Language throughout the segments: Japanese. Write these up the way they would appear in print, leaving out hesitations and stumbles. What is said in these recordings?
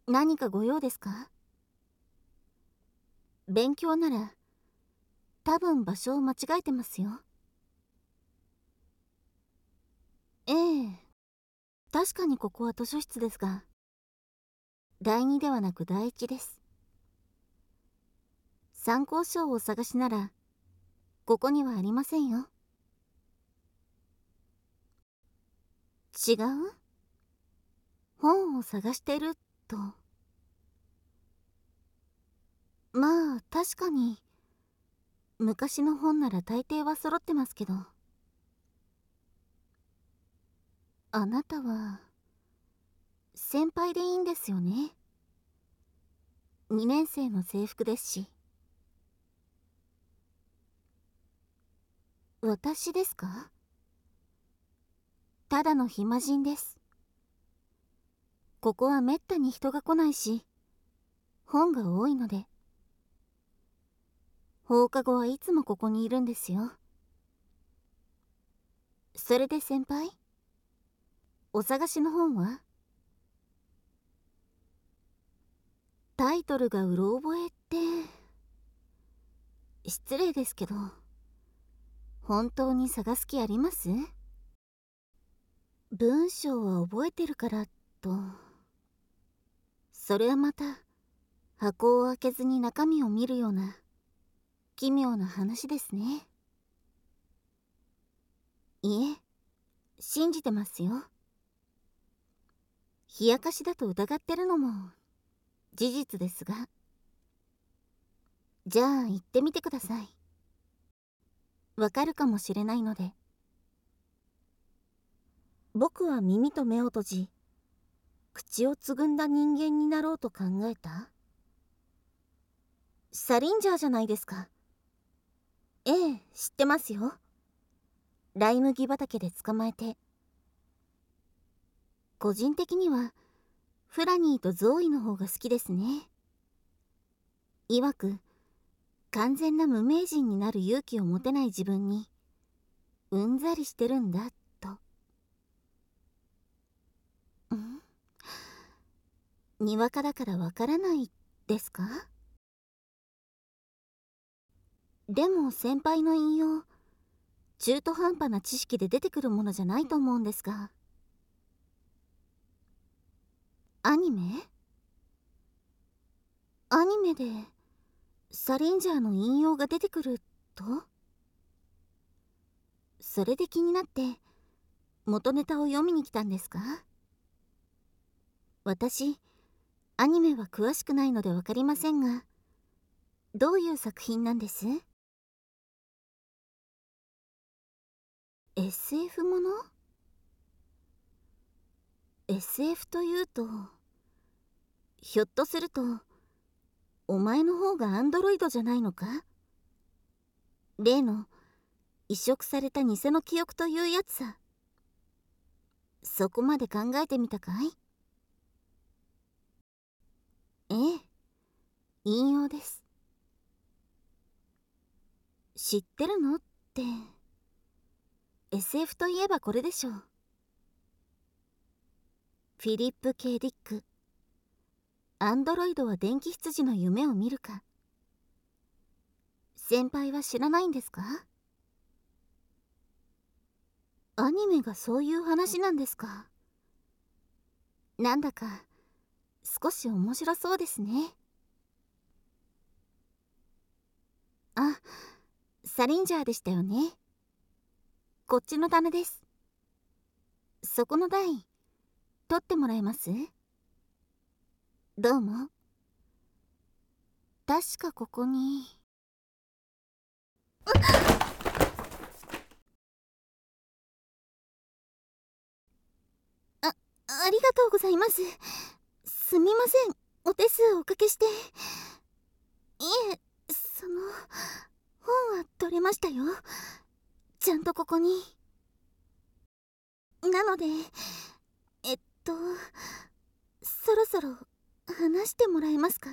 何かご用ですか？勉強なら多分場所を間違えてますよ。ええ、確かにここは図書室ですが、第2ではなく第1です。参考書をお探しならここにはありませんよ。違う？本を探してると。まあ確かに昔の本なら大抵は揃ってますけど。あなたは先輩でいいんですよね。2年生の制服ですし。私ですか？ただの暇人です。ここはめったに人が来ないし、本が多いので。放課後はいつもここにいるんですよ。それで先輩、お探しの本は？タイトルがうろ覚えって、失礼ですけど、本当に探す気あります？文章は覚えてるからと。それはまた箱を開けずに中身を見るような奇妙な話ですね。いえ、信じてますよ。冷やかしだと疑ってるのも事実ですが。じゃあ言ってみてください。わかるかもしれないので。僕は耳と目を閉じ、口をつぐんだ人間になろうと考えた。サリンジャーじゃないですか。ええ、知ってますよ。ライ麦畑で捕まえて。個人的にはフラニーとゾーイの方が好きですね。曰く完全な無名人になる勇気を持てない自分にうんざりしてるんだと。にわかだからわからないですか？でも先輩の引用、中途半端な知識で出てくるものじゃないと思うんですが。アニメ？アニメでサリンジャーの引用が出てくると？それで気になって元ネタを読みに来たんですか？私アニメは詳しくないので分かりませんが、どういう作品なんです？ SF もの？ SF というと、ひょっとするとお前の方がアンドロイドじゃないのか？例の移植された偽の記憶というやつさ。そこまで考えてみたかい？ええ、引用です。知ってるのって、 SF といえばこれでしょう。フィリップ・K・ディック、アンドロイドは電気羊の夢を見るか。先輩は知らないんですか？アニメがそういう話なんですか。なんだか少し面白そうですね。あ、サリンジャーでしたよね。こっちの棚です。そこの台取ってもらえます？どうも。確かここに。ありがとうございます。すみません、お手数おかけして。いえ、本は取れましたよ。ちゃんとここに。なので、えっと、そろそろ話してもらえますか？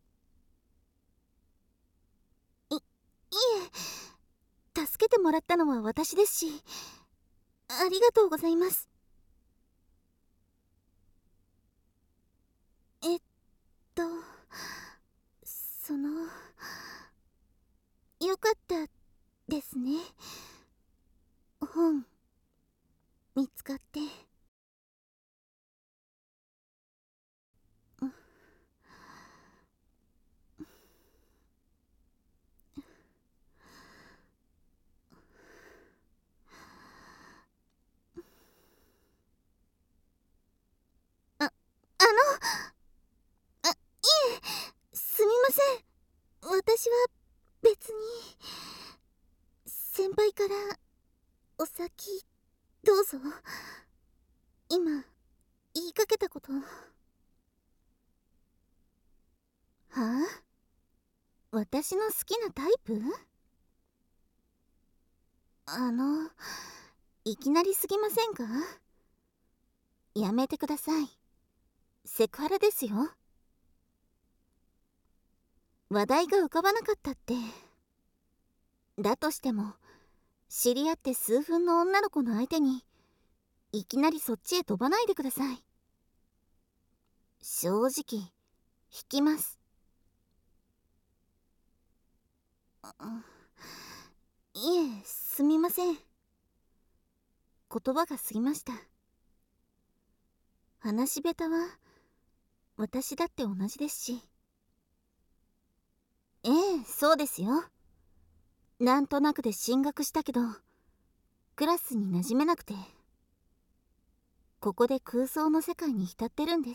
いえ、助けてもらったのは私ですし、ありがとうございます。 よかったですね。本見つかって。あ、いえ、すみません。私は別に。先輩からお先どうぞ。今言いかけたこと。はあ？私の好きなタイプ？いきなりすぎませんか？やめてください。セクハラですよ。話題が浮かばなかったって。だとしても知り合って数分の女の子の相手にいきなりそっちへ飛ばないでください。正直引きます。いえ、すみません。言葉が過ぎました。話し下手は私だって同じですし。ええ、そうですよ。なんとなくで進学したけどクラスに馴染めなくて、ここで空想の世界に浸ってるんです。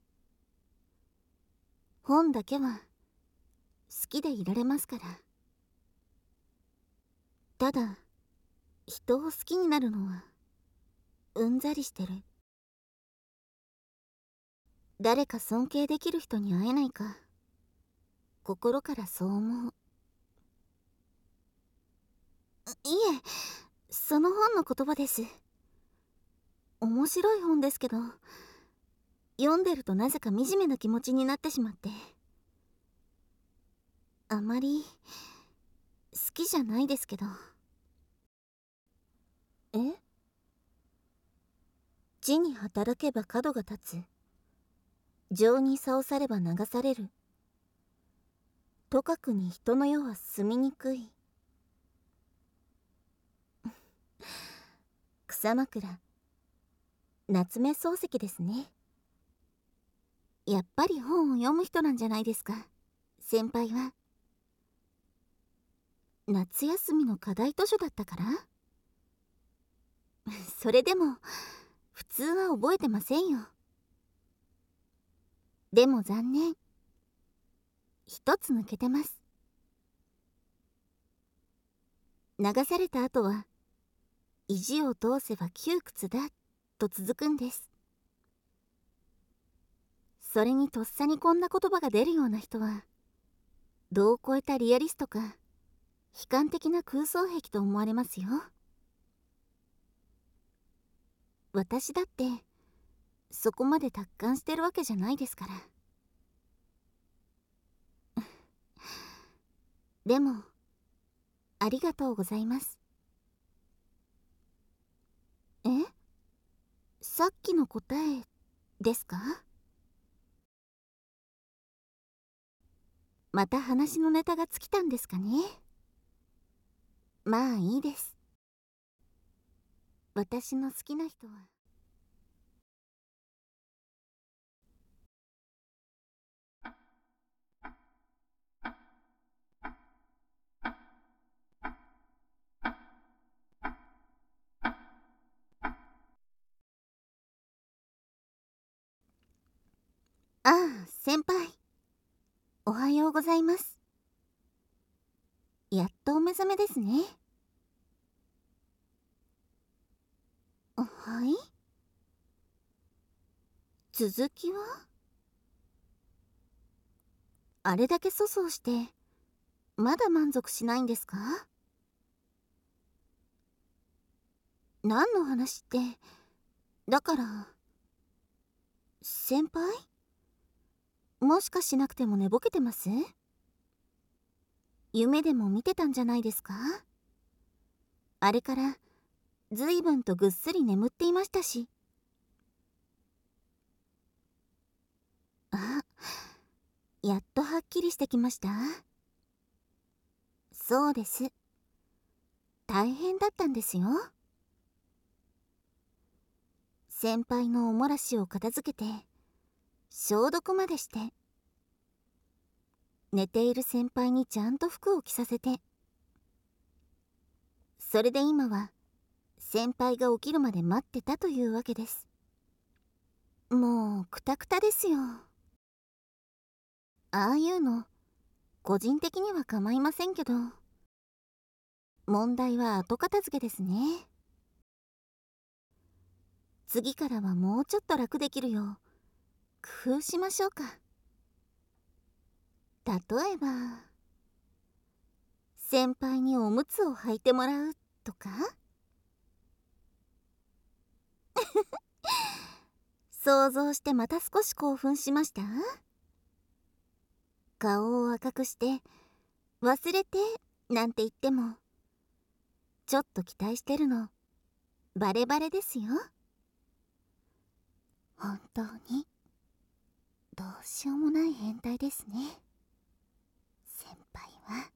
本だけは好きでいられますから。ただ人を好きになるのはうんざりしてる。誰か尊敬できる人に会えないか、心からそう思う。いえ、その本の言葉です。面白い本ですけど、読んでるとなぜか惨めな気持ちになってしまって、あまり好きじゃないですけど。え？地に働けば角が立つ、情に棹されば流される、とかくに人の世は住みにくい。草枕、夏目漱石ですね。やっぱり本を読む人なんじゃないですか、先輩は。夏休みの課題図書だったからそれでも普通は覚えてませんよ。でも残念、一つ抜けてます。流された後は意地を通せば窮屈だと続くんです。それにとっさにこんな言葉が出るような人は度を超えたリアリストか悲観的な空想癖と思われますよ。私だってそこまで達観してるわけじゃないですから。でもありがとうございます。え？さっきの答えですか？また話のネタが尽きたんですかね。まあいいです。私の好きな人は。ああ、先輩、おはようございます。やっとお目覚めですね。はい？続きは？あれだけ粗相してまだ満足しないんですか？何の話って。だから先輩、もしかしなくても寝ぼけてます？夢でも見てたんじゃないですか？あれからずいぶんとぐっすり眠っていましたし。 やっとはっきりしてきました。そうです。大変だったんですよ。先輩のおもらしを片付けて消毒までして、寝ている先輩にちゃんと服を着させて、それで今は先輩が起きるまで待ってたというわけです。もうクタクタですよ。ああいうの個人的には構いませんけど、問題は後片付けですね。次からはもうちょっと楽できるよう工夫しましょうか。例えば先輩におむつを履いてもらうとか。想像してまた少し興奮しました。顔を赤くして忘れてなんて言っても、ちょっと期待してるのバレバレですよ。本当にどうしようもない変態ですね、先輩は。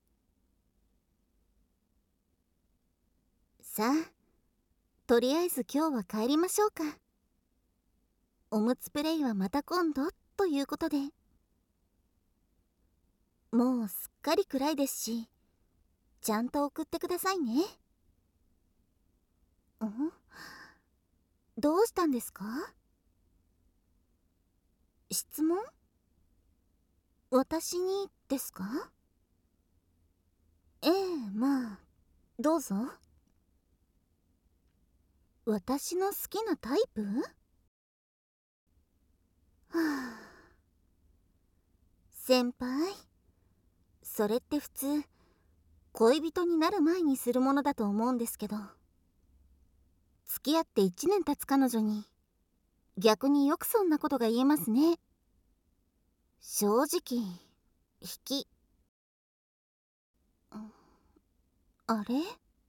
さあ、とりあえず今日は帰りましょうか。おむつプレイはまた今度ということで。もうすっかり暗いですし、ちゃんと送ってくださいね。どうしたんですか？質問？私にですか？ええ、まあどうぞ。私の好きなタイプ？はあ、先輩、それって普通恋人になる前にするものだと思うんですけど、付き合って1年経つ彼女に逆によくそんなことが言えますね。正直引き。あれ、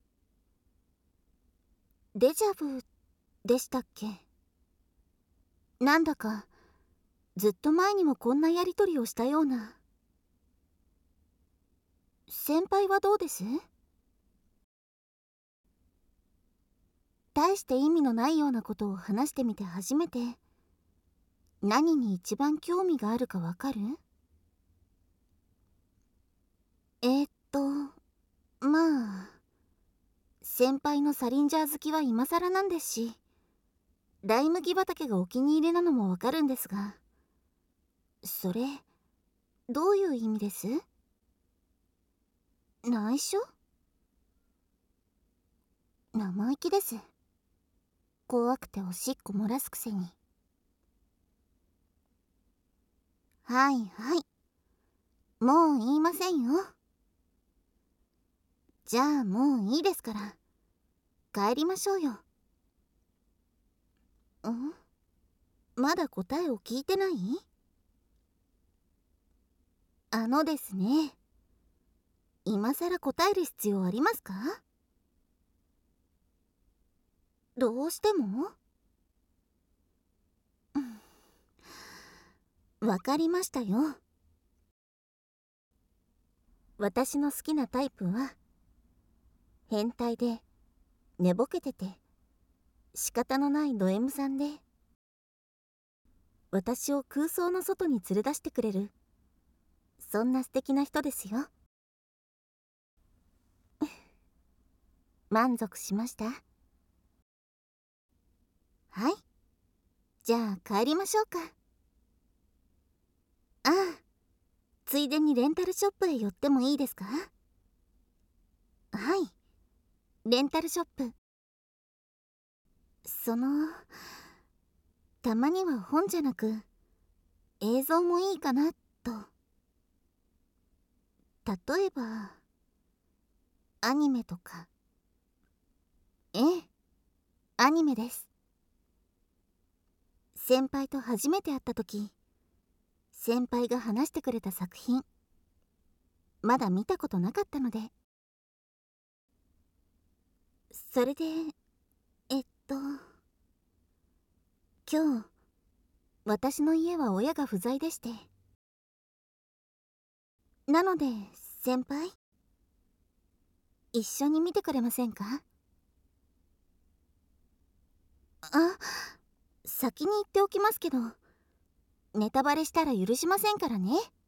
デジャブでしたっけ？なんだかずっと前にもこんなやりとりをしたような。先輩はどうです？大して意味のないようなことを話してみて初めて何に一番興味があるかわかる？まあ先輩のサリンジャー好きは今更なんですし、ライ麦畑がお気に入りなのもわかるんですが、それどういう意味です？内緒？生意気です。怖くておしっこ漏らすくせに。はいはい、もう言いませんよ。じゃあもういいですから帰りましょうよ。まだ答えを聞いてない？ですね、今さら答える必要ありますか？どうしても？わかりましたよ。私の好きなタイプは変態で寝ぼけてて仕方のないド M さんで、私を空想の外に連れ出してくれる、そんな素敵な人ですよ。満足しました？はい、じゃあ帰りましょうか。ああ、ついでにレンタルショップへ寄ってもいいですか？はい、レンタルショップ。たまには本じゃなく映像もいいかなと。例えばアニメとか。ええ、アニメです。先輩と初めて会った時、先輩が話してくれた作品まだ見たことなかったので。それでえっと今日私の家は親が不在でして、 なので先輩、一緒に見てくれませんか？あ、先に言っておきますけど、ネタバレしたら許しませんからね。